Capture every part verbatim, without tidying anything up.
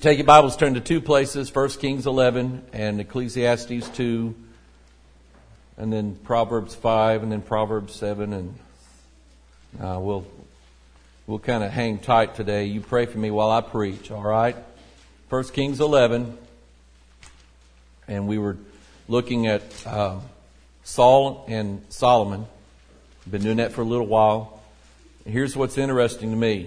Take your Bibles, turn to two places, First Kings eleven and Ecclesiastes two, and then Proverbs five, and then Proverbs seven, and uh, we'll we'll kind of hang tight today. You pray for me while I preach, all right? First Kings eleven, and we were looking at uh, Saul and Solomon. Been doing that for a little while. Here's what's interesting to me.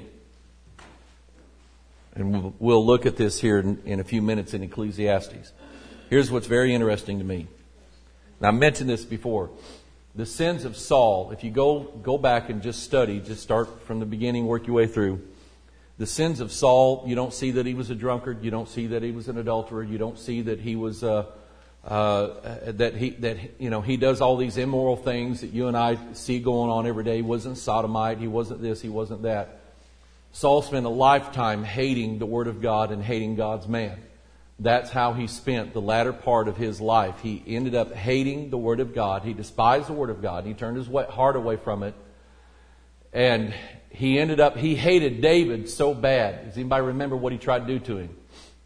And we'll look at this here in, in a few minutes in Ecclesiastes. Here's what's very interesting to me. And I mentioned this before. The sins of Saul, if you go go back and just study, just start from the beginning, work your way through. The sins of Saul, you don't see that he was a drunkard. You don't see that he was an adulterer. You don't see that he was uh, uh, that he that you know he does all these immoral things that you and I see going on every day. He wasn't sodomite. He wasn't this. He wasn't that. Saul spent a lifetime hating the Word of God and hating God's man. That's how he spent the latter part of his life. He ended up hating the Word of God. He despised the Word of God. He turned his heart away from it. And he ended up, he hated David so bad. Does anybody remember what he tried to do to him?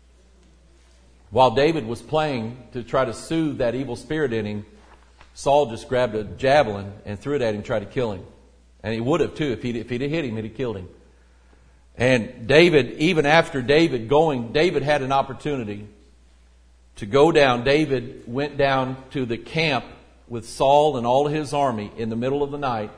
While David was playing to try to soothe that evil spirit in him, Saul just grabbed a javelin and threw it at him and tried to kill him. And he would have too. If he'd, if he'd have hit him, he'd have killed him. And David, even after David going, David had an opportunity to go down. David went down to the camp with Saul and all of his army in the middle of the night.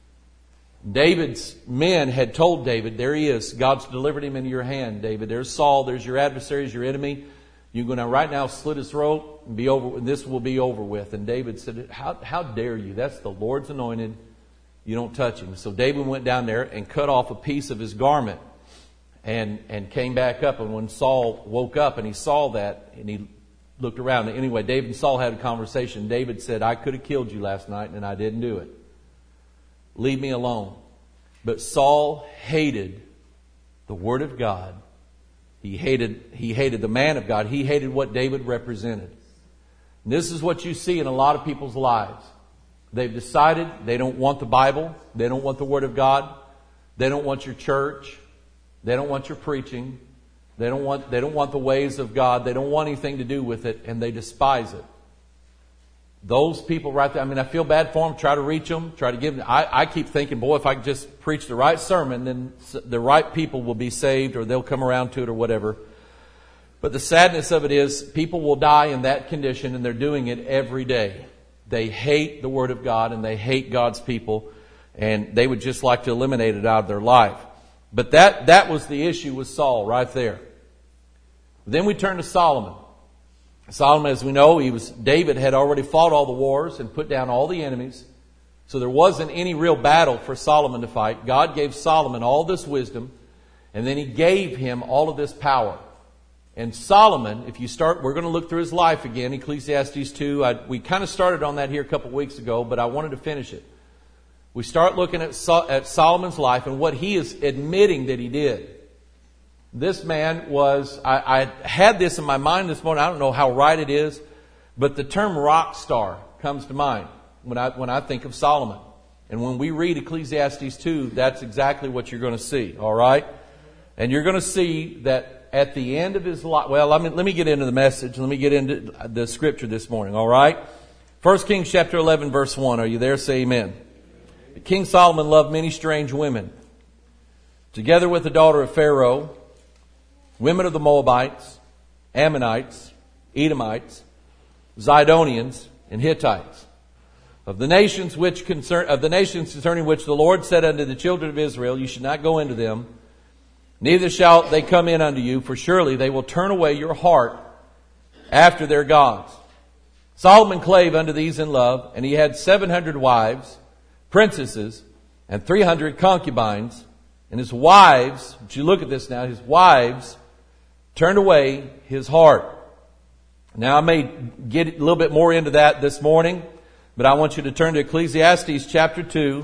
David's men had told David, there he is. God's delivered him into your hand, David. There's Saul. There's your adversaries, your enemy. You go now right now, slit his throat, and be over. And this will be over with. And David said, how, how dare you? That's the Lord's anointed. You don't touch him. So David went down there and cut off a piece of his garment. And and came back up, and when Saul woke up and he saw that, and he looked around. Anyway, David and Saul had a conversation. David said, I could have killed you last night, and I didn't do it. Leave me alone. But Saul hated the Word of God. He hated he hated the man of God. He hated what David represented. And this is what you see in a lot of people's lives. They've decided they don't want the Bible. They don't want the Word of God. They don't want your church. They don't want your preaching. They don't want, they don't want the ways of God. They don't want anything to do with it, and they despise it. Those people right there, I mean, I feel bad for them. Try to reach them. Try to give them. I, I keep thinking, boy, if I could just preach the right sermon, then the right people will be saved, or they'll come around to it, or whatever. But the sadness of it is, people will die in that condition, and they're doing it every day. They hate the Word of God, and they hate God's people, and they would just like to eliminate it out of their life. But that, that was the issue with Saul right there. Then we turn to Solomon. Solomon, as we know, he was, David had already fought all the wars and put down all the enemies. So there wasn't any real battle for Solomon to fight. God gave Solomon all this wisdom, and then he gave him all of this power. And Solomon, if you start, we're going to look through his life again, Ecclesiastes two. I, we kind of started on that here a couple of weeks ago, but I wanted to finish it. We start looking at, so, at Solomon's life and what he is admitting that he did. This man was, I, I had this in my mind this morning. I don't know how right it is, but the term rock star comes to mind when I, when I think of Solomon. And when we read Ecclesiastes two, that's exactly what you're going to see. All right? And you're going to see that at the end of his life, well, let me, let me get into the message. Let me get into the scripture this morning. All right? First Kings chapter eleven, verse one. Are you there? Say amen. King Solomon loved many strange women, together with the daughter of Pharaoh, women of the Moabites, Ammonites, Edomites, Zidonians, and Hittites. Of the nations which concern, of the nations concerning which the Lord said unto the children of Israel, you should not go into them, neither shall they come in unto you, for surely they will turn away your heart after their gods. Solomon clave unto these in love, and he had seven hundred wives, princesses, and three hundred concubines, and his wives, if you look at this now, his wives turned away his heart. Now I may get a little bit more into that this morning, but I want you to turn to Ecclesiastes chapter two,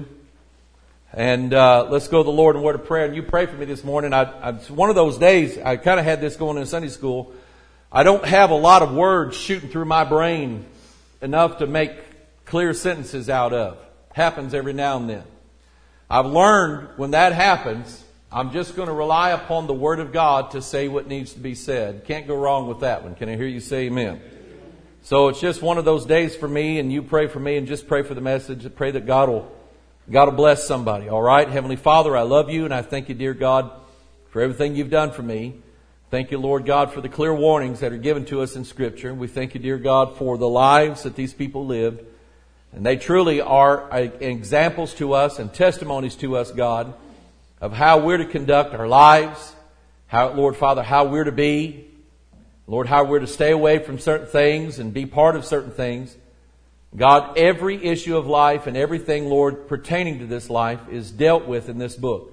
and uh, let's go to the Lord in word of prayer. And you pray for me this morning. I, I, it's one of those days, I kind of had this going in Sunday school. I don't have a lot of words shooting through my brain enough to make clear sentences out of. Happens every now and then. I've learned when that happens I'm just going to rely upon the Word of God to say what needs to be said. Can't go wrong with that one. Can I hear you say amen? So it's just one of those days for me, and you pray for me and just pray for the message. I pray that God will, God will bless somebody. All right? Heavenly Father, I love you, and I thank you, dear God, for everything you've done for me. Thank you, Lord God, for the clear warnings that are given to us in Scripture. We thank you, dear God, for the lives that these people lived. And they truly are examples to us and testimonies to us, God, of how we're to conduct our lives, how, Lord Father, how we're to be, Lord, how we're to stay away from certain things and be part of certain things. God, every issue of life and everything, Lord, pertaining to this life is dealt with in this book.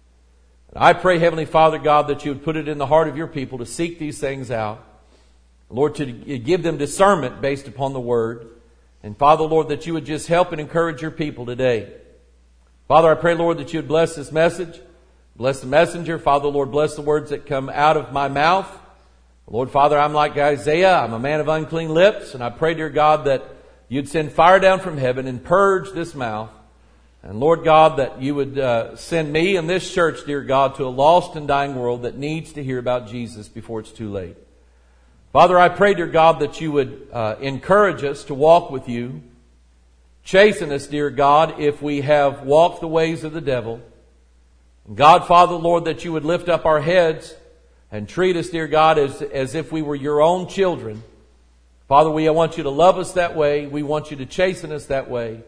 And I pray, Heavenly Father, God, that you would put it in the heart of your people to seek these things out. Lord, to give them discernment based upon the Word. And Father, Lord, that you would just help and encourage your people today. Father, I pray, Lord, that you would bless this message. Bless the messenger. Father, Lord, bless the words that come out of my mouth. Lord, Father, I'm like Isaiah. I'm a man of unclean lips. And I pray, dear God, that you'd send fire down from heaven and purge this mouth. And Lord God, that you would uh, send me and this church, dear God, to a lost and dying world that needs to hear about Jesus before it's too late. Father, I pray, dear God, that you would uh, encourage us to walk with you. Chasten us, dear God, if we have walked the ways of the devil. And God, Father, Lord, that you would lift up our heads and treat us, dear God, as, as if we were your own children. Father, we want you to love us that way. We want you to chasten us that way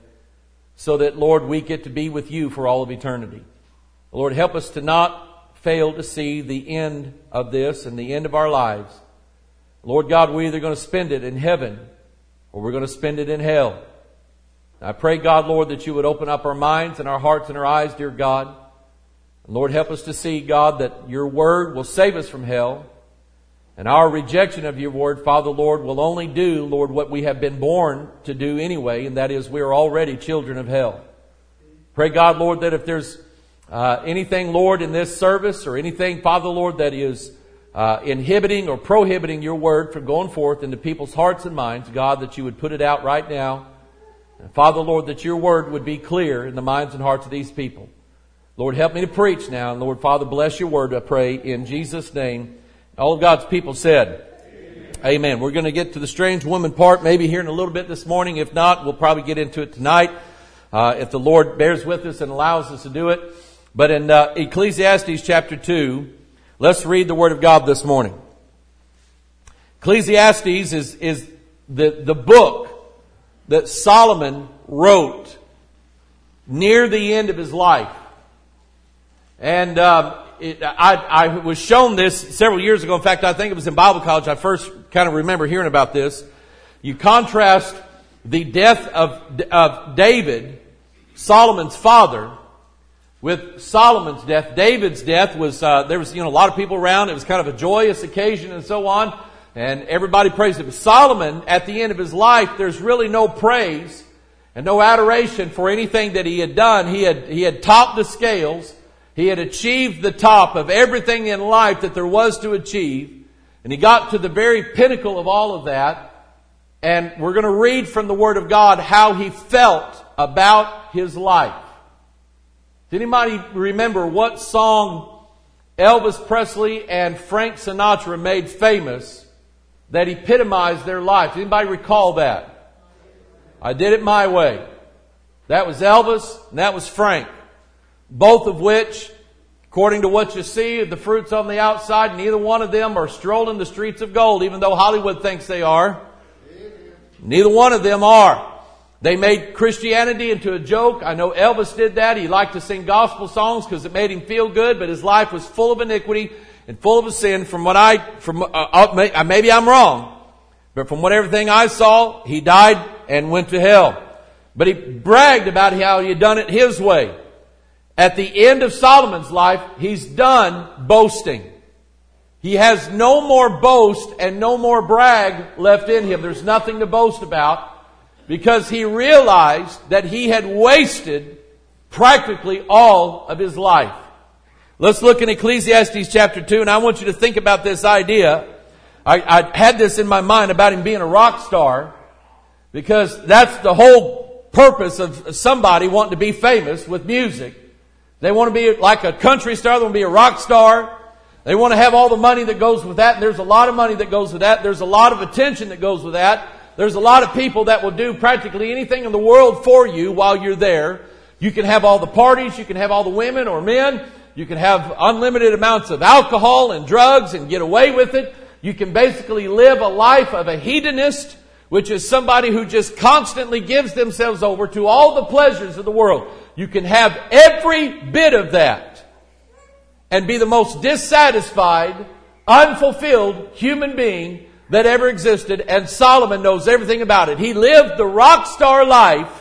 so that, Lord, we get to be with you for all of eternity. Lord, help us to not fail to see the end of this and the end of our lives. Lord God, we're either going to spend it in heaven or we're going to spend it in hell. I pray, God, Lord, that you would open up our minds and our hearts and our eyes, dear God. And Lord, help us to see, God, that your word will save us from hell. And our rejection of your word, Father, Lord, will only do, Lord, what we have been born to do anyway, and that is we are already children of hell. Pray, God, Lord, that if there's uh, anything, Lord, in this service or anything, Father, Lord, that is uh, inhibiting or prohibiting your word from going forth into people's hearts and minds, God, that you would put it out right now. And Father, Lord, that your word would be clear in the minds and hearts of these people. Lord, help me to preach now. And Lord, Father, bless your word, I pray, in Jesus' name. All of God's people said, Amen. Amen. We're going to get to the strange woman part maybe here in a little bit this morning. If not, we'll probably get into it tonight, uh, if the Lord bears with us and allows us to do it. But in uh, Ecclesiastes chapter two, let's read the word of God this morning. Ecclesiastes is, is the, the book that Solomon wrote near the end of his life. And uh, it, I, I was shown this several years ago. In fact, I think it was in Bible college. I first kind of remember hearing about this. You contrast the death of, of David, Solomon's father, with Solomon's death. David's death was, uh, there was, you know, a lot of people around. It was kind of a joyous occasion and so on. And everybody praised him. Solomon, at the end of his life, there's really no praise and no adoration for anything that he had done. He had, he had topped the scales. He had achieved the top of everything in life that there was to achieve. And he got to the very pinnacle of all of that. And we're going to read from the Word of God how he felt about his life. Does anybody remember what song Elvis Presley and Frank Sinatra made famous that epitomized their life? Does anybody recall that? I Did It My Way. That was Elvis and that was Frank. Both of which, according to what you see, the fruits on the outside, neither one of them are strolling the streets of gold, even though Hollywood thinks they are. Neither one of them are. They made Christianity into a joke. I know Elvis did that. He liked to sing gospel songs because it made him feel good, but his life was full of iniquity and full of sin. From what I, from uh, maybe I'm wrong, but from what everything I saw, he died and went to hell. But he bragged about how he had done it his way. At the end of Solomon's life, he's done boasting. He has no more boast and no more brag left in him. There's nothing to boast about because he realized that he had wasted practically all of his life. Let's look in Ecclesiastes chapter two, and I want you to think about this idea. I, I had this in my mind about him being a rock star because that's the whole purpose of somebody wanting to be famous with music. They want to be like a country star. They want to be a rock star. They want to have all the money that goes with that. And there's a lot of money that goes with that. There's a lot of attention that goes with that. There's a lot of people that will do practically anything in the world for you while you're there. You can have all the parties. You can have all the women or men. You can have unlimited amounts of alcohol and drugs and get away with it. You can basically live a life of a hedonist, which is somebody who just constantly gives themselves over to all the pleasures of the world. You can have every bit of that and be the most dissatisfied, unfulfilled human being that ever existed. And Solomon knows everything about it. He lived the rock star life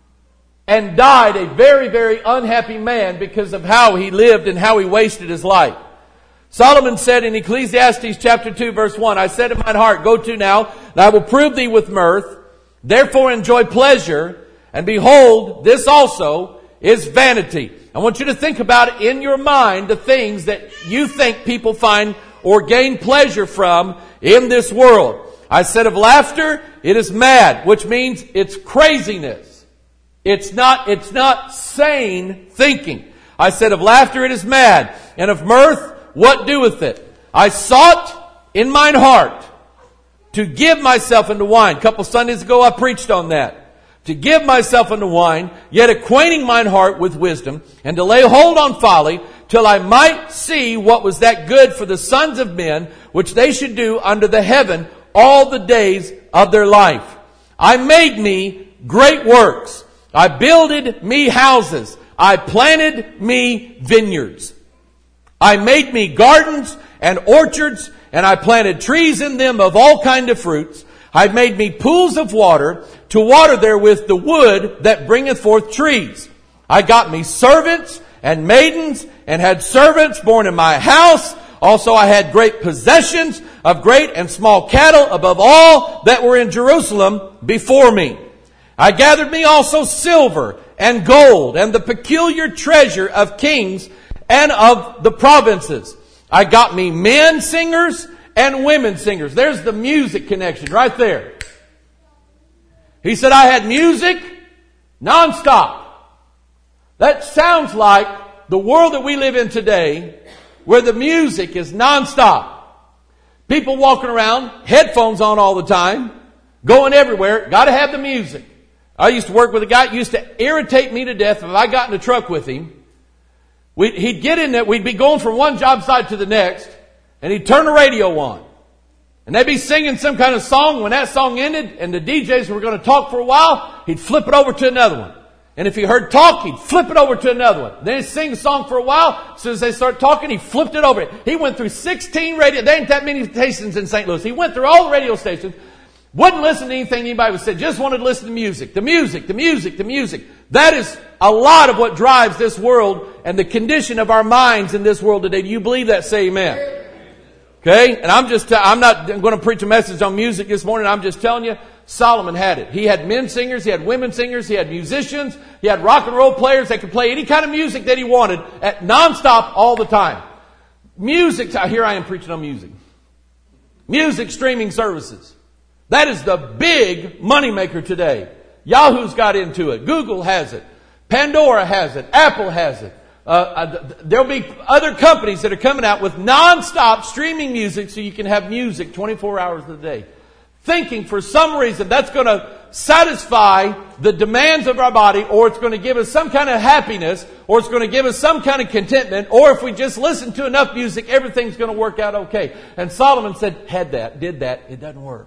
and died a very, very unhappy man because of how he lived and how he wasted his life. Solomon said in Ecclesiastes chapter two verse one, I said in mine heart, go to now, and I will prove thee with mirth. Therefore enjoy pleasure, and behold, this also is vanity. I want you to think about in your mind the things that you think people find or gain pleasure from in this world. I said of laughter, it is mad, which means it's craziness. It's not, it's not sane thinking. I said of laughter, it is mad, and of mirth, what doeth it? I sought in mine heart to give myself unto wine. A couple Sundays ago I preached on that. To give myself unto wine, yet acquainting mine heart with wisdom, and to lay hold on folly, till I might see what was that good for the sons of men, which they should do under the heaven all the days of their life. I made me great works. I builded me houses. I planted me vineyards. I made me gardens and orchards, and I planted trees in them of all kind of fruits. I made me pools of water, to water therewith the wood that bringeth forth trees. I got me servants and maidens, and had servants born in my house. Also I had great possessions of great and small cattle above all that were in Jerusalem before me. I gathered me also silver and gold, and the peculiar treasure of kings and of the provinces. I got me men singers and women singers. There's the music connection right there. He said, I had music nonstop. That sounds like the world that we live in today, where the music is nonstop. People walking around, headphones on all the time, going everywhere, got to have the music. I used to work with a guy that used to irritate me to death if I got in a truck with him. We'd, he'd get in there, we'd be going from one job site to the next, and he'd turn the radio on. And they'd be singing some kind of song. When that song ended and the D Js were going to talk for a while, he'd flip it over to another one. And if he heard talk, he'd flip it over to another one. Then he'd sing the song for a while. As soon as they start talking, he flipped it over. He went through sixteen radio, there ain't that many stations in Saint Louis. He went through all the radio stations. Wouldn't listen to anything anybody would say. Just wanted to listen to music. The music, the music, the music. That is a lot of what drives this world and the condition of our minds in this world today. Do you believe that? Say amen. Okay? And I'm just, I'm not going to preach a message on music this morning. I'm just telling you, Solomon had it. He had men singers, he had women singers, he had musicians, he had rock and roll players that could play any kind of music that he wanted at nonstop all the time. Music, here I am preaching on music. Music streaming services. That is the big moneymaker today. Yahoo's got into it. Google has it. Pandora has it. Apple has it. Uh, uh, there'll be other companies that are coming out with non-stop streaming music so you can have music twenty-four hours a day. Thinking for some reason that's going to satisfy the demands of our body, or it's going to give us some kind of happiness, or it's going to give us some kind of contentment, or if we just listen to enough music, everything's going to work out okay. And Solomon said, had that, did that, it doesn't work.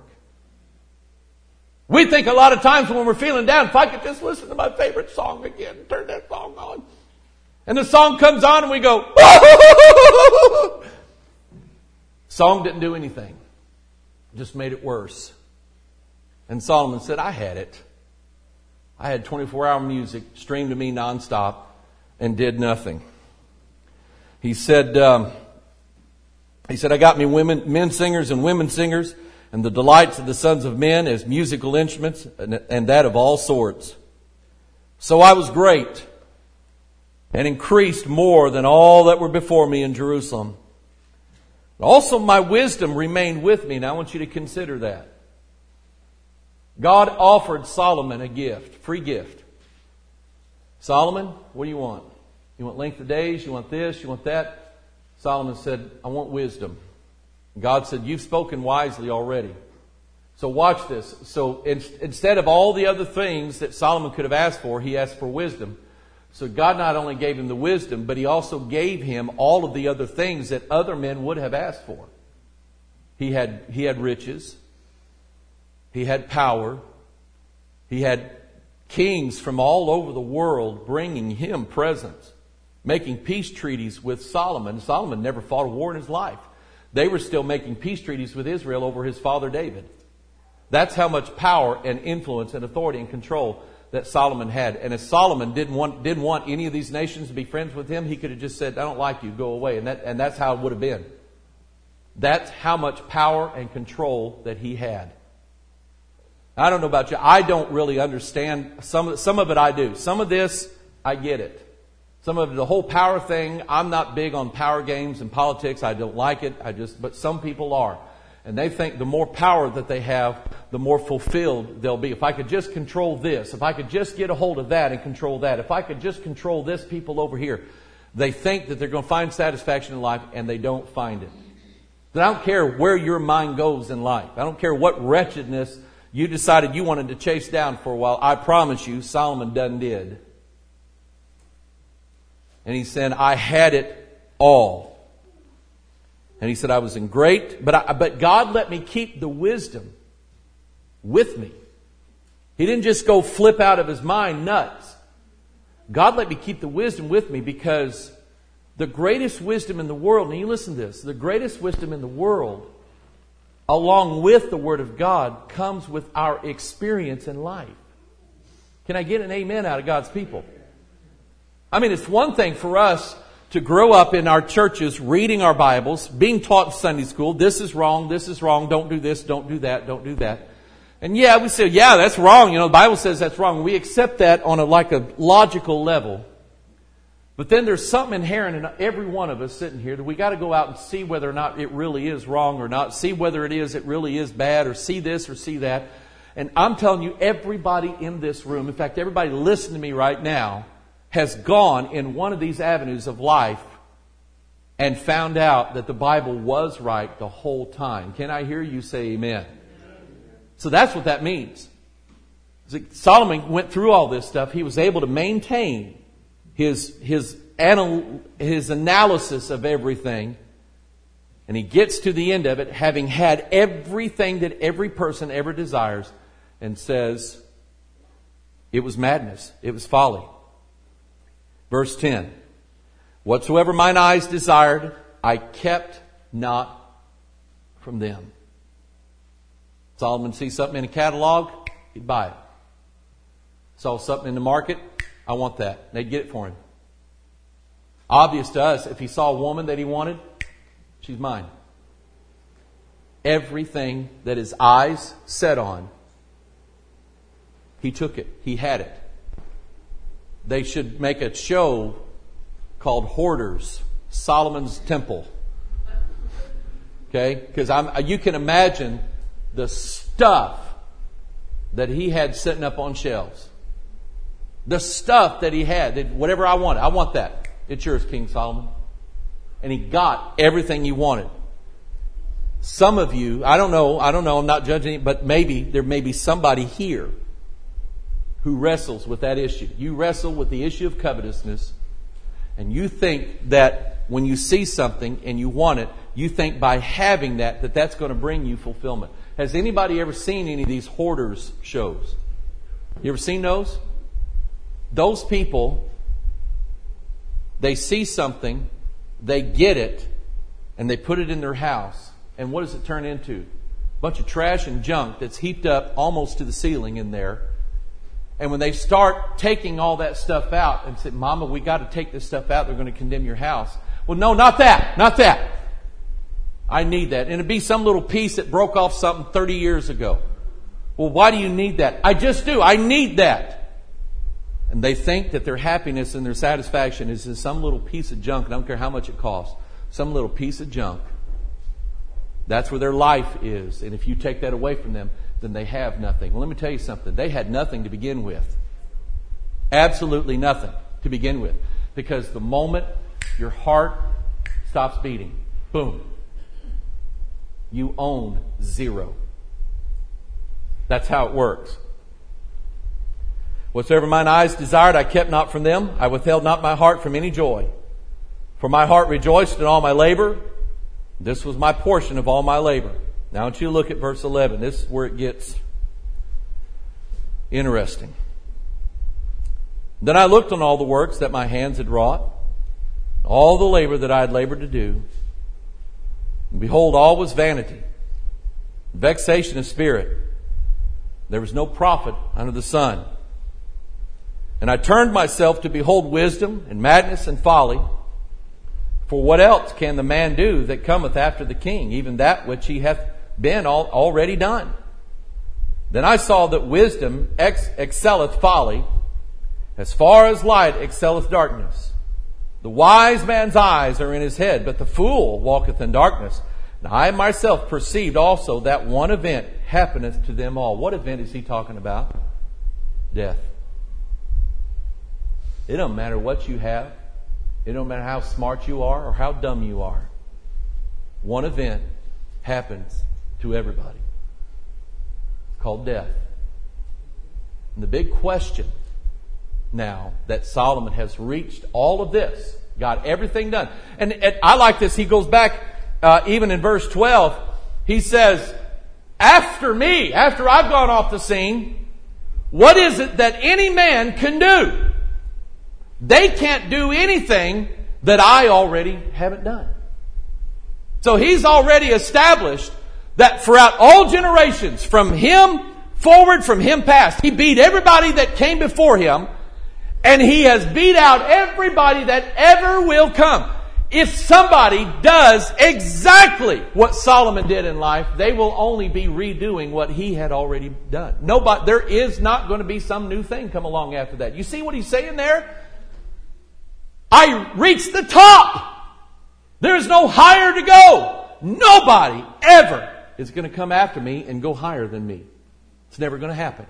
We think a lot of times when we're feeling down, if I could just listen to my favorite song again, turn that song on. And the song comes on and we go, song didn't do anything. Just made it worse. And Solomon said, I had it. I had twenty-four hour music streamed to me nonstop and did nothing. He said, um, he said, I got me women, men singers and women singers, and the delights of the sons of men as musical instruments, and, and that of all sorts. So I was great and increased more than all that were before me in Jerusalem. Also my wisdom remained with me. Now I want you to consider that. God offered Solomon a gift, free gift. Solomon, what do you want? You want length of days? You want this? You want that? Solomon said, I want wisdom. God said, you've spoken wisely already. So watch this. So in, instead of all the other things that Solomon could have asked for, he asked for wisdom. So God not only gave him the wisdom, but he also gave him all of the other things that other men would have asked for. He had, he had riches. He had power. He had kings from all over the world bringing him presents, making peace treaties with Solomon. Solomon never fought a war in his life. They were still making peace treaties with Israel over his father David. That's how much power and influence and authority and control that Solomon had. And if Solomon didn't want didn't want any of these nations to be friends with him, he could have just said, I don't like you, go away. And that and that's how it would have been. That's how much power and control that he had. I don't know about you. I don't really understand. Some, some of it I do. Some of this, I get it. Some of the whole power thing, I'm not big on power games and politics. I don't like it. I just, but some people are. And they think the more power that they have, the more fulfilled they'll be. If I could just control this, if I could just get a hold of that and control that, if I could just control this people over here, they think that they're going to find satisfaction in life, and they don't find it. But I don't care where your mind goes in life. I don't care what wretchedness you decided you wanted to chase down for a while. I promise you, Solomon done did. And he said, I had it all. And he said, I was in great, but I, but God let me keep the wisdom with me. He didn't just go flip out of his mind nuts. God let me keep the wisdom with me because the greatest wisdom in the world, and you listen to this, the greatest wisdom in the world, along with the Word of God, comes with our experience in life. Can I get an amen out of God's people? I mean, it's one thing for us to grow up in our churches, reading our Bibles, being taught in Sunday school, this is wrong, this is wrong, don't do this, don't do that, don't do that. And yeah, we say, yeah, that's wrong. You know, the Bible says that's wrong. We accept that on a like a logical level. But then there's something inherent in every one of us sitting here that we got to go out and see whether or not it really is wrong or not, see whether it is, it really is bad, or see this or see that. And I'm telling you, everybody in this room, in fact, everybody listening to me right now, has gone in one of these avenues of life and found out that the Bible was right the whole time. Can I hear you say amen? So that's what that means. Solomon went through all this stuff. He was able to maintain his, his, anal, his analysis of everything. And he gets to the end of it, having had everything that every person ever desires, and says, it was madness. It was folly. Verse ten, whatsoever mine eyes desired, I kept not from them. Solomon sees something in a catalog, he'd buy it. Saw something in the market, I want that. They'd get it for him. Obvious to us, if he saw a woman that he wanted, she's mine. Everything that his eyes set on, he took it. He had it. They should make a show called Hoarders, Solomon's Temple. Okay? Because I'm, you can imagine the stuff that he had sitting up on shelves. The stuff that he had, that whatever I wanted, I want that. It's yours, King Solomon. And he got everything he wanted. Some of you, I don't know, I don't know, I'm not judging, but maybe there may be somebody here who wrestles with that issue. You wrestle with the issue of covetousness, and you think that when you see something and you want it, you think by having that, that that's going to bring you fulfillment. Has anybody ever seen any of these hoarders shows? You ever seen those? Those people, they see something, they get it, and they put it in their house. And what does it turn into? A bunch of trash and junk that's heaped up almost to the ceiling in there. And when they start taking all that stuff out and say, Mama, we got to take this stuff out. They're going to condemn your house. Well, no, not that. Not that. I need that. And it'd be some little piece that broke off something thirty years ago. Well, why do you need that? I just do. I need that. And they think that their happiness and their satisfaction is in some little piece of junk. And I don't care how much it costs. Some little piece of junk. That's where their life is. And if you take that away from them, then they have nothing. Well, let me tell you something. They had nothing to begin with. Absolutely nothing to begin with. Because the moment your heart stops beating, boom, you own zero. That's how it works. Whatsoever mine eyes desired, I kept not from them. I withheld not my heart from any joy. For my heart rejoiced in all my labor. This was my portion of all my labor. Now I want you to look at verse eleven. This is where it gets interesting. Then I looked on all the works that my hands had wrought, all the labor that I had labored to do. And behold, all was vanity, vexation of spirit. There was no profit under the sun. And I turned myself to behold wisdom and madness and folly. For what else can the man do that cometh after the king, even that which he hath been all, already done? Then I saw that wisdom ex- excelleth folly, as far as light excelleth darkness. The wise man's eyes are in his head, but the fool walketh in darkness. And I myself perceived also that one event happeneth to them all. What event is he talking about? Death. It don't matter what you have. It don't matter how smart you are or how dumb you are. One event happens to everybody. It's called death. And the big question now that Solomon has reached all of this, got everything done. And, and I like this. He goes back uh, even in verse twelve. He says, after me, after I've gone off the scene, what is it that any man can do? They can't do anything that I already haven't done. So he's already established that throughout all generations, from him forward, from him past, he beat everybody that came before him, and he has beat out everybody that ever will come. If somebody does exactly what Solomon did in life, they will only be redoing what he had already done. Nobody, there is not going to be some new thing come along after that. You see what he's saying there? I reached the top. There's no higher to go. Nobody ever is going to come after me and go higher than me. It's never going to happen.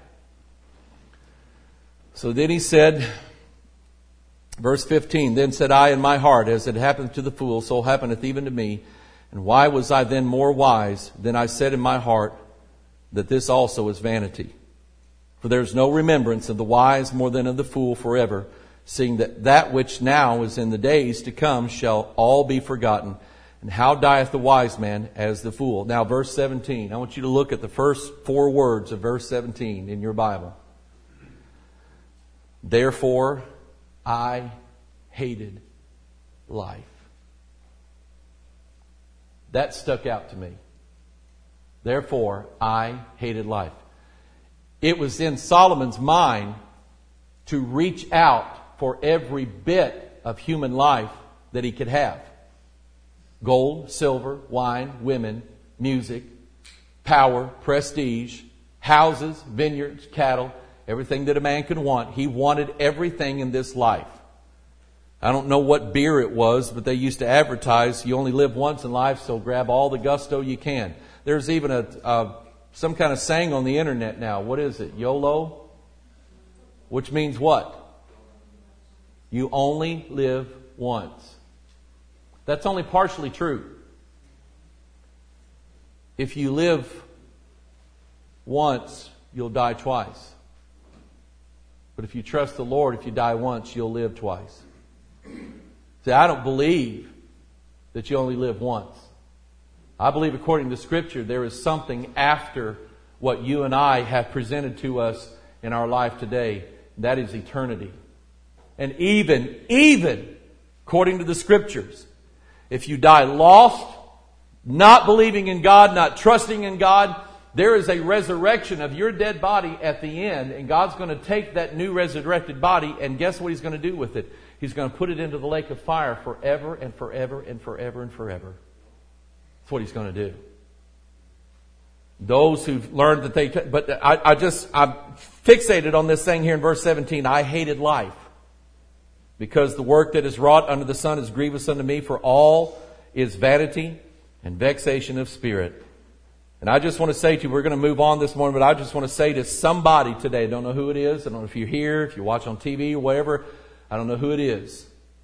So then he said, verse fifteen, then said I in my heart, as it happened to the fool, so happeneth even to me. And why was I then more wise than I said in my heart that this also is vanity? For there is no remembrance of the wise more than of the fool forever, seeing that that which now is in the days to come shall all be forgotten. And how dieth the wise man as the fool? Now verse seventeen. I want you to look at the first four words of verse seventeen in your Bible. Therefore I hated life. That stuck out to me. Therefore I hated life. It was in Solomon's mind to reach out for every bit of human life that he could have. Gold, silver, wine, women, music, power, prestige, houses, vineyards, cattle, everything that a man could want. He wanted everything in this life. I don't know what beer it was, but they used to advertise, you only live once in life, so grab all the gusto you can. There's even a, a some kind of saying on the internet now. What is it? YOLO? Which means what? You only live once. That's only partially true. If you live once, you'll die twice. But if you trust the Lord, if you die once, you'll live twice. See, I don't believe that you only live once. I believe according to Scripture, there is something after what you and I have presented to us in our life today. That is eternity. And even, even according to the Scriptures, if you die lost, not believing in God, not trusting in God, there is a resurrection of your dead body at the end, and God's going to take that new resurrected body, and guess what He's going to do with it? He's going to put it into the lake of fire forever and forever and forever and forever. That's what He's going to do. Those who've learned that they... But I, I just... I'm fixated on this thing here in verse seventeen. I hated life, because the work that is wrought under the sun is grievous unto me, for all is vanity and vexation of spirit. And I just want to say to you, we're going to move on this morning, but I just want to say to somebody today, I don't know who it is, I don't know if you're here, if you watch on T V or whatever, I don't know who it is.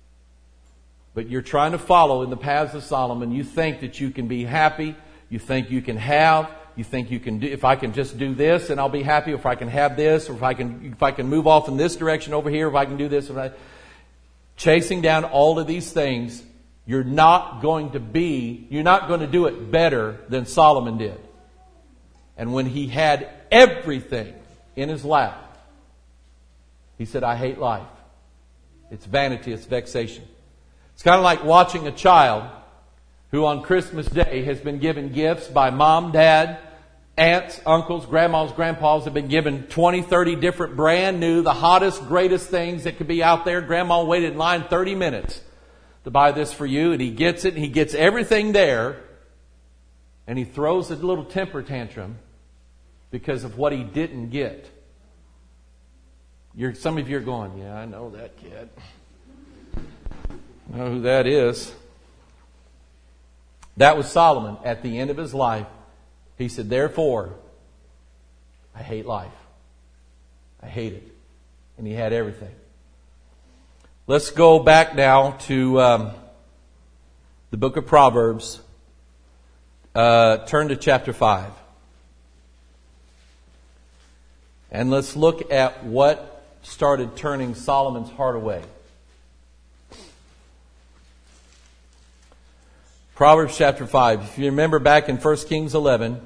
but you're trying to follow in the paths of Solomon. You think that you can be happy. You think you can have. You think you can do, if I can just do this and I'll be happy, if I can have this, or if I can, if I can move off in this direction over here, if I can do this, if I, chasing down all of these things, you're not going to be, you're not going to do it better than Solomon did. And when he had everything in his lap, he said, I hate life. It's vanity, it's vexation. It's kind of like watching a child who on Christmas Day has been given gifts by mom, dad, aunts, uncles, grandmas, grandpas, have been given twenty, thirty different brand new, the hottest, greatest things that could be out there. Grandma waited in line thirty minutes to buy this for you, and he gets it, and he gets everything there, and he throws a little temper tantrum because of what he didn't get. You're, some of you are going, yeah, I know that kid. I know who that is. That was Solomon at the end of his life. He said, therefore, I hate life. I hate it. And he had everything. Let's go back now to um, the book of Proverbs. Uh, turn to chapter five. And let's look at what started turning Solomon's heart away. Proverbs chapter five. If you remember back in First Kings eleven,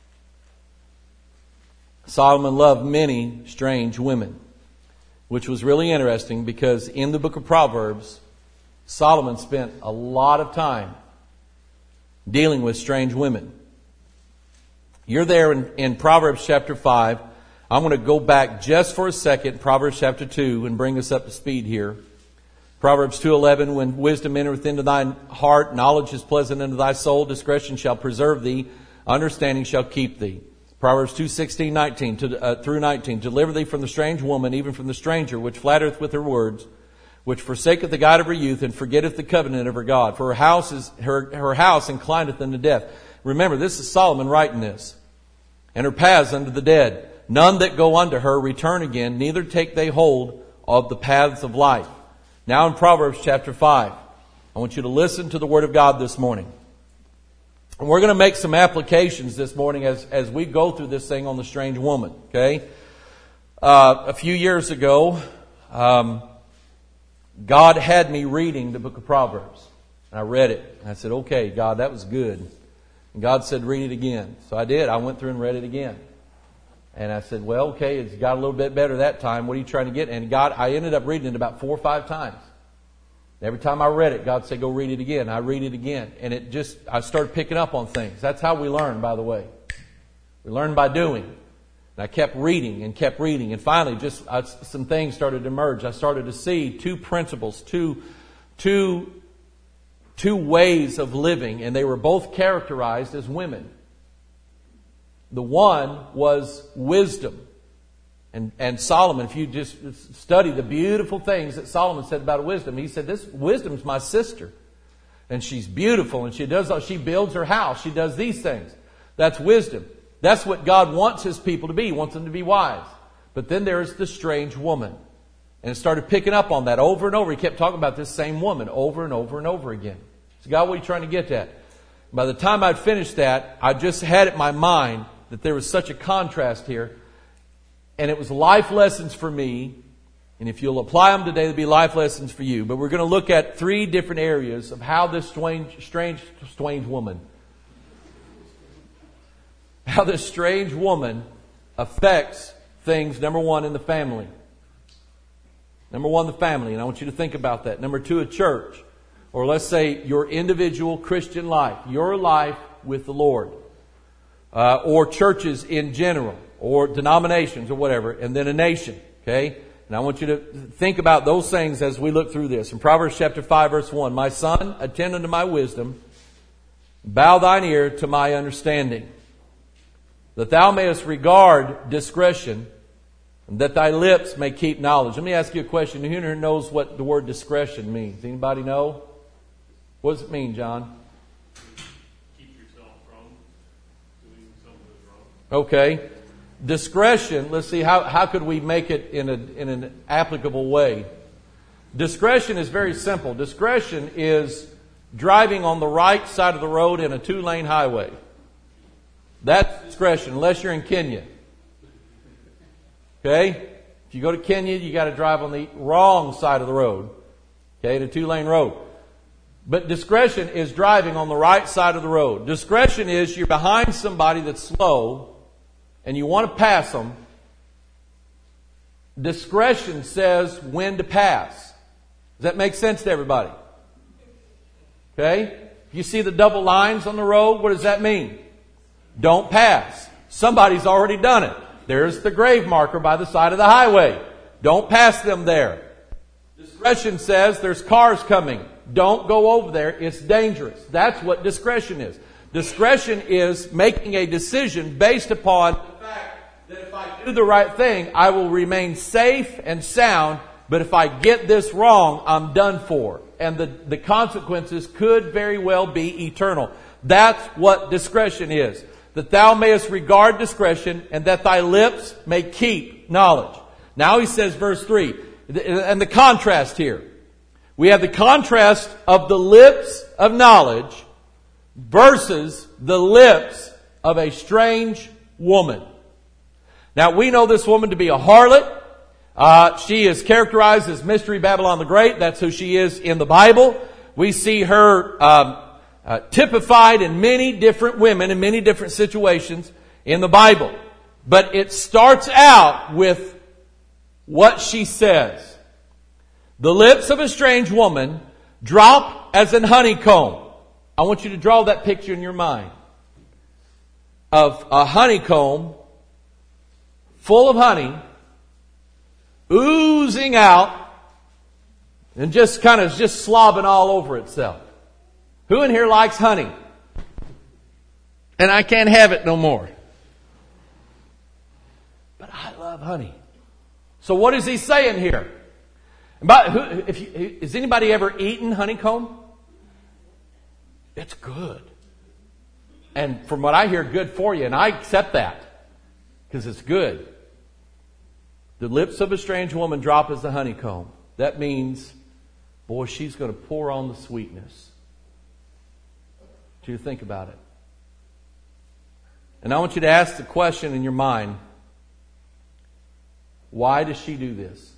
Solomon loved many strange women, which was really interesting because in the book of Proverbs, Solomon spent a lot of time dealing with strange women. You're there in, in Proverbs chapter five. I'm going to go back just for a second, Proverbs chapter two, and bring us up to speed here. Proverbs two eleven, when wisdom entereth into thine heart, knowledge is pleasant unto thy soul, discretion shall preserve thee, understanding shall keep thee. Proverbs two sixteen, nineteen to, uh, through nineteen, deliver thee from the strange woman, even from the stranger, which flattereth with her words, which forsaketh the guide of her youth, and forgetteth the covenant of her God. For her house is her, her house inclineth unto death. Remember, this is Solomon writing this. And her paths unto the dead. None that go unto her return again, neither take they hold of the paths of life. Now in Proverbs chapter five, I want you to listen to the Word of God this morning. And we're going to make some applications this morning as, as we go through this thing on the strange woman. Okay? Uh, a few years ago, um, God had me reading the book of Proverbs. And I read it. And I said, okay, God, that was good. And God said, read it again. So I did. I went through and read it again. And I said, well, okay, it's got a little bit better that time. What are you trying to get? And God, I ended up reading it about four or five times. Every time I read it, God said, go read it again. I read it again. And it just, I started picking up on things. That's how we learn, by the way. We learn by doing. And I kept reading and kept reading. And finally, just I, some things started to emerge. I started to see two principles, two, two, two ways of living. And they were both characterized as women. The one was wisdom. And, and Solomon, if you just study the beautiful things that Solomon said about wisdom, he said, this wisdom's my sister. And she's beautiful and she does, she builds her house. She does these things. That's wisdom. That's what God wants His people to be. He wants them to be wise. But then there's the strange woman. And it started picking up on that over and over. He kept talking about this same woman over and over and over again. So God, what are you trying to get at? By the time I'd finished that, I just had it in my mind that there was such a contrast here. And it was life lessons for me. And if you'll apply them today, they'll be life lessons for you. But we're going to look at three different areas of how this strange, strange, strange woman, how this strange woman affects things, number one, in the family. Number one, the family. And I want you to think about that. Number two, a church. Or let's say your individual Christian life. Your life with the Lord. Uh, or churches in general, or denominations or whatever, and then a nation. Okay? And I want you to think about those things as we look through this. In Proverbs chapter five, verse one, my son, attend unto my wisdom, bow thine ear to my understanding, that thou mayest regard discretion, and that thy lips may keep knowledge. Let me ask you a question. Who here knows what the word discretion means? Anybody know? What does it mean, John? Okay. Discretion, let's see, how, how could we make it in, a, in an applicable way? Discretion is very simple. Discretion is driving on the right side of the road in a two-lane highway. That's discretion, unless you're in Kenya. Okay? If you go to Kenya, you got to drive on the wrong side of the road. Okay, in a two-lane road. But discretion is driving on the right side of the road. Discretion is you're behind somebody that's slow and you want to pass them. Discretion says when to pass. Does that make sense to everybody? Okay? If you see the double lines on the road, what does that mean? Don't pass. Somebody's already done it. There's the grave marker by the side of the highway. Don't pass them there. Discretion says there's cars coming. Don't go over there. It's dangerous. That's what discretion is. Discretion is making a decision based upon the fact that if I do the right thing, I will remain safe and sound. But if I get this wrong, I'm done for. And the, the consequences could very well be eternal. That's what discretion is. That thou mayest regard discretion, and that thy lips may keep knowledge. Now he says, verse three, and the contrast here. We have the contrast of the lips of knowledge versus the lips of a strange woman. Now we know this woman to be a harlot. Uh, she is characterized as Mystery Babylon the Great. That's who she is in the Bible. We see her um, uh, typified in many different women in many different situations in the Bible. But it starts out with what she says. The lips of a strange woman drop as an honeycomb. I want you to draw that picture in your mind of a honeycomb full of honey oozing out and just kind of just slobbing all over itself. Who in here likes honey? And I can't have it no more. But I love honey. So what is he saying here? But who, if you, has anybody ever eaten honeycomb? It's good. And from what I hear, good for you. And I accept that because it's good. The lips of a strange woman drop as the honeycomb. That means, boy, she's going to pour on the sweetness. I want you to think about it. And I want you to ask the question in your mind, why does she do this?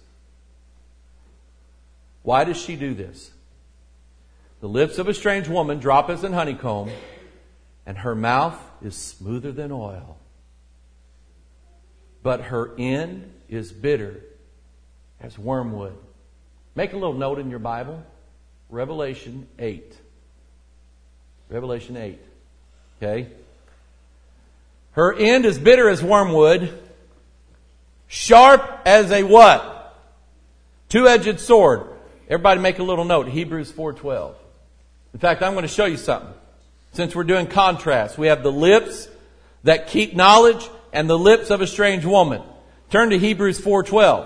Why does she do this? The lips of a strange woman drop as an honeycomb, and her mouth is smoother than oil. But her end is bitter as wormwood. Make a little note in your Bible. Revelation eight. Revelation eight. Okay? Her end is bitter as wormwood, sharp as a what? Two-edged sword. Everybody make a little note. Hebrews four twelve. In fact, I'm going to show you something. Since we're doing contrast, we have the lips that keep knowledge and the lips of a strange woman. Turn to Hebrews four twelve.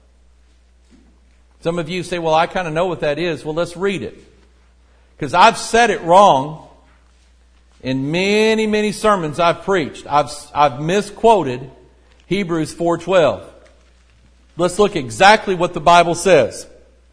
Some of you say, well, I kind of know what that is. Well, let's read it. Because I've said it wrong in many, many sermons I've preached. I've, I've misquoted Hebrews four twelve. Let's look exactly what the Bible says.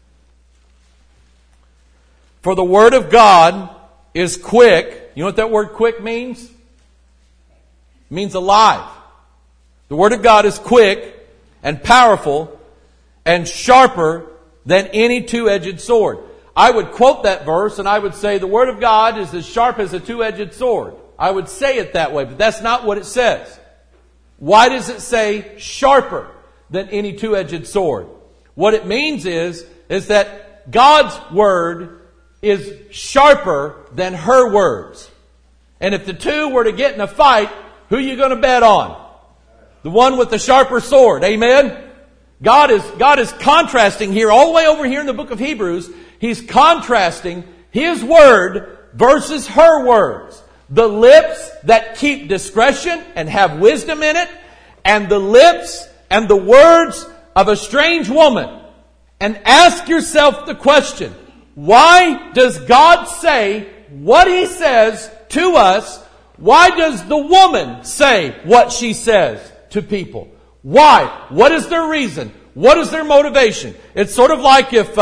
For the word of God is quick. You know what that word quick means? It means alive. The word of God is quick and powerful and sharper than any two-edged sword. I would quote that verse and I would say the word of God is as sharp as a two-edged sword. I would say it that way, but that's not what it says. Why does it say sharper than any two-edged sword? What it means is, is that God's word is sharper than her words. And if the two were to get in a fight, who are you going to bet on? The one with the sharper sword. Amen? God is, God is contrasting here, all the way over here in the book of Hebrews, He's contrasting His word versus her words. The lips that keep discretion and have wisdom in it, and the lips and the words of a strange woman. And ask yourself the question, why does God say what He says to us? Why does the woman say what she says to people? Why? What is their reason? What is their motivation? It's sort of like if uh,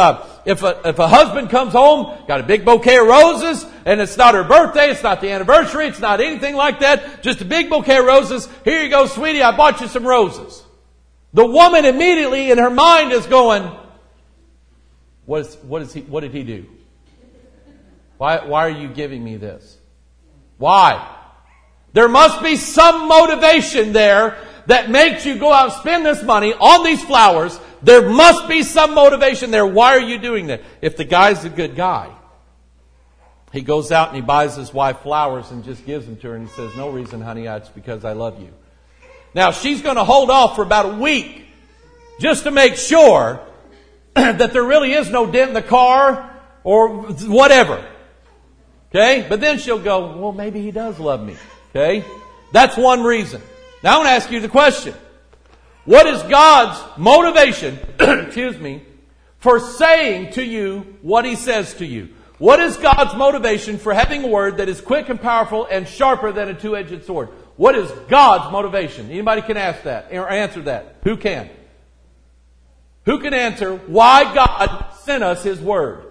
If a, if a husband comes home, got a big bouquet of roses, and it's not her birthday, it's not the anniversary, it's not anything like that, just a big bouquet of roses. Here you go, sweetie, I bought you some roses. The woman immediately in her mind is going, what is, what is he, what did he do? Why, why are you giving me this? Why? There must be some motivation there that makes you go out and spend this money on these flowers. There must be some motivation there. Why are you doing that? If the guy's a good guy, he goes out and he buys his wife flowers and just gives them to her and he says, no reason, honey, it's because I love you. Now, she's going to hold off for about a week just to make sure that there really is no dent in the car or whatever. Okay? But then she'll go, well, maybe he does love me. Okay? That's one reason. Now I want to ask you the question. What is God's motivation, excuse me, for saying to you what He says to you? What is God's motivation for having a word that is quick and powerful and sharper than a two-edged sword? What is God's motivation? Anybody can ask that or answer that. Who can? Who can answer why God sent us His word?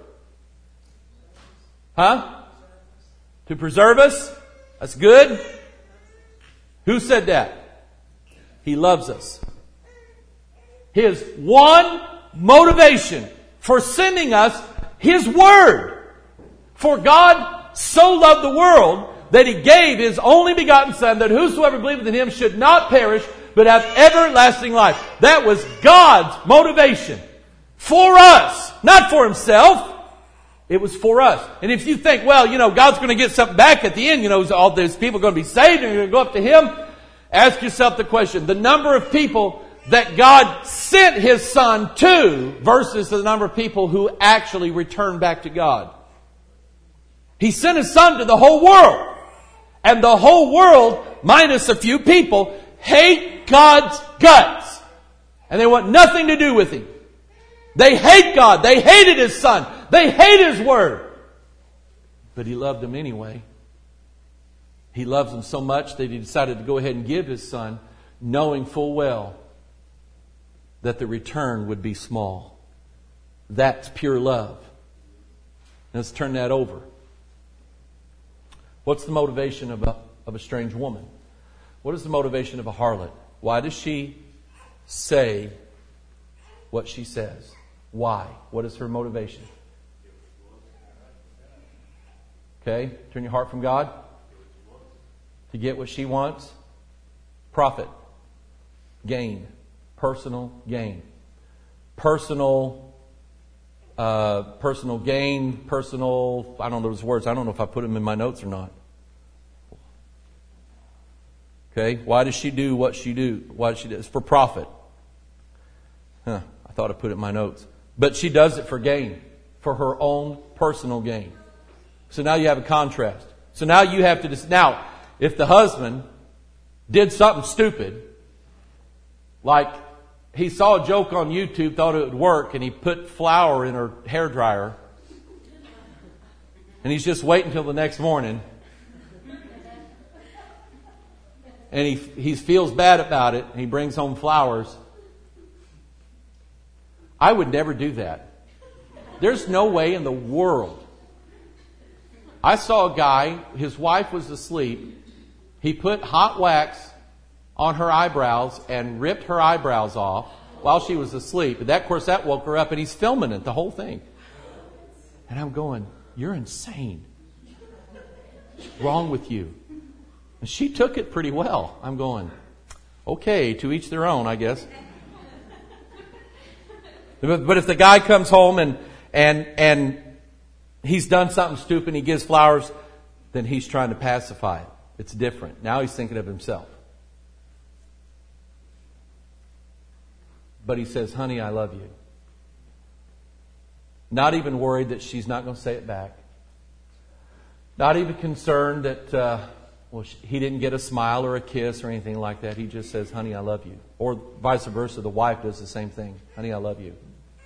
Huh? To preserve us? That's good. Who said that? He loves us. His one motivation for sending us His word. For God so loved the world that He gave His only begotten Son, that whosoever believeth in Him should not perish, but have everlasting life. That was God's motivation for us, not for Himself. It was for us. And if you think, well, you know, God's going to get something back at the end, you know, all these people are going to be saved and they're going to go up to Him, ask yourself the question, the number of people that God sent His Son to versus the number of people who actually returned back to God. He sent His Son to the whole world. And the whole world, minus a few people, hate God's guts. And they want nothing to do with Him. They hate God. They hated His Son. They hate His word. But He loved them anyway. He loves them so much that He decided to go ahead and give His Son, knowing full well that the return would be small. That's pure love. Let's turn that over. What's the motivation of a, of a strange woman? What is the motivation of a harlot? Why does she say what she says? Why? What is her motivation? Okay, turn your heart from God. To get what she wants. Profit. Gain. Personal gain. Personal uh, personal gain. Personal, I don't know those words. I don't know if I put them in my notes or not. Okay, why does she do what she do? Why does she do? It's for profit. Huh, I thought I put it in my notes. But she does it for gain. For her own personal gain. So now you have a contrast. So now you have to... Dis- now, if the husband did something stupid, like he saw a joke on YouTube, thought it would work, and he put flour in her hairdryer, and he's just waiting until the next morning, and he he feels bad about it, and he brings home flowers, I would never do that. There's no way in the world. I saw a guy, his wife was asleep. He put hot wax on her eyebrows and ripped her eyebrows off while she was asleep. And that, of course, that woke her up, and he's filming it, the whole thing. And I'm going, you're insane. What's wrong with you? And she took it pretty well. I'm going, okay, to each their own, I guess. But, but if the guy comes home and and and he's done something stupid, he gives flowers, then he's trying to pacify it. It's different. Now he's thinking of himself. But he says, honey, I love you. Not even worried that she's not going to say it back. Not even concerned that uh, well, he didn't get a smile or a kiss or anything like that. He just says, honey, I love you. Or vice versa, the wife does the same thing. Honey, I love you.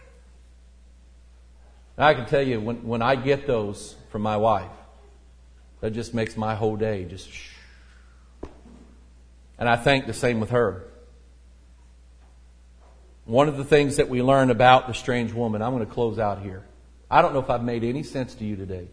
Now, I can tell you, when, when I get those from my wife, that just makes my whole day just shh. And I think the same with her. One of the things that we learn about the strange woman, I'm going to close out here. I don't know if I've made any sense to you today.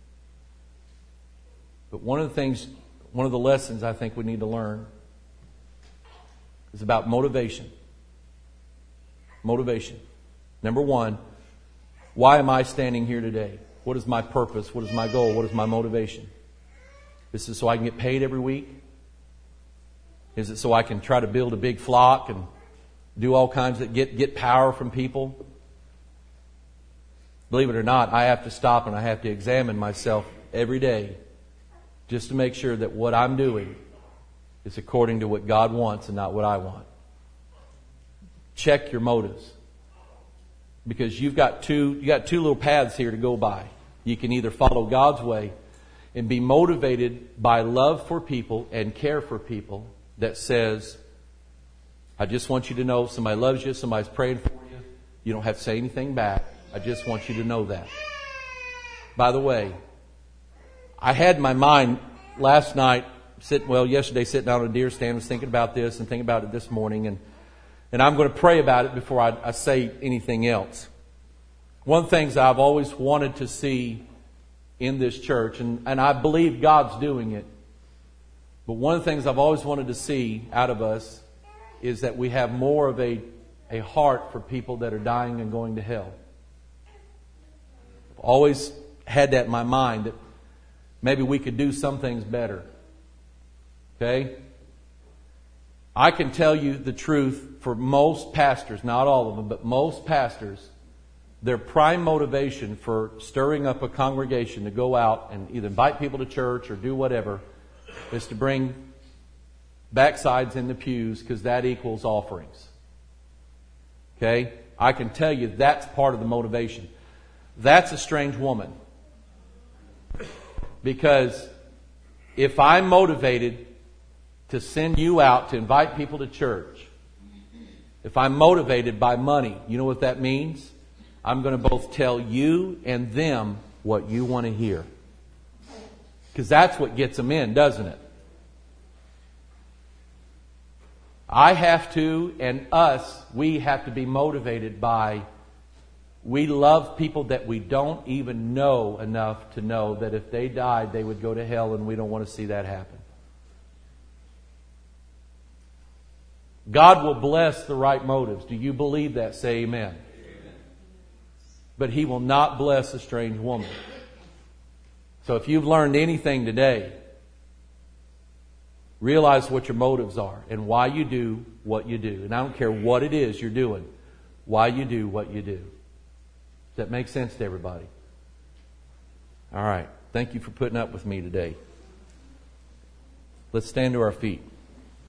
But one of the things, one of the lessons I think we need to learn is about motivation. Motivation. Number one, why am I standing here today? What is my purpose? What is my goal? What is my motivation? Is it so I can get paid every week? Is it so I can try to build a big flock and do all kinds of, get, get power from people? Believe it or not, I have to stop and I have to examine myself every day just to make sure that what I'm doing is according to what God wants and not what I want. Check your motives. Because you've got two, you got two little paths here to go by. You can either follow God's way and be motivated by love for people and care for people that says, I just want you to know somebody loves you, somebody's praying for you. You don't have to say anything back. I just want you to know that. By the way, I had my mind last night, sit, well, yesterday sitting down on a deer stand, was thinking about this and thinking about it this morning, and And I'm going to pray about it before I, I say anything else. One of the things I've always wanted to see in this church, and, and I believe God's doing it, but one of the things I've always wanted to see out of us is that we have more of a, a heart for people that are dying and going to hell. I've always had that in my mind, that maybe we could do some things better. Okay? I can tell you the truth, for most pastors, not all of them, but most pastors, their prime motivation for stirring up a congregation to go out and either invite people to church or do whatever is to bring backsides in the pews, because that equals offerings. Okay? I can tell you that's part of the motivation. That's a strange woman. Because if I'm motivated to send you out to invite people to church, if I'm motivated by money, you know what that means? I'm going to both tell you and them what you want to hear. Because that's what gets them in, doesn't it? I have to, and us, we have to be motivated by, we love people that we don't even know enough to know that if they died, they would go to hell, and we don't want to see that happen. God will bless the right motives. Do you believe that? Say amen. Amen. But He will not bless a strange woman. So if you've learned anything today, realize what your motives are and why you do what you do. And I don't care what it is you're doing, why you do what you do. Does that make sense to everybody? All right. Thank you for putting up with me today. Let's stand to our feet.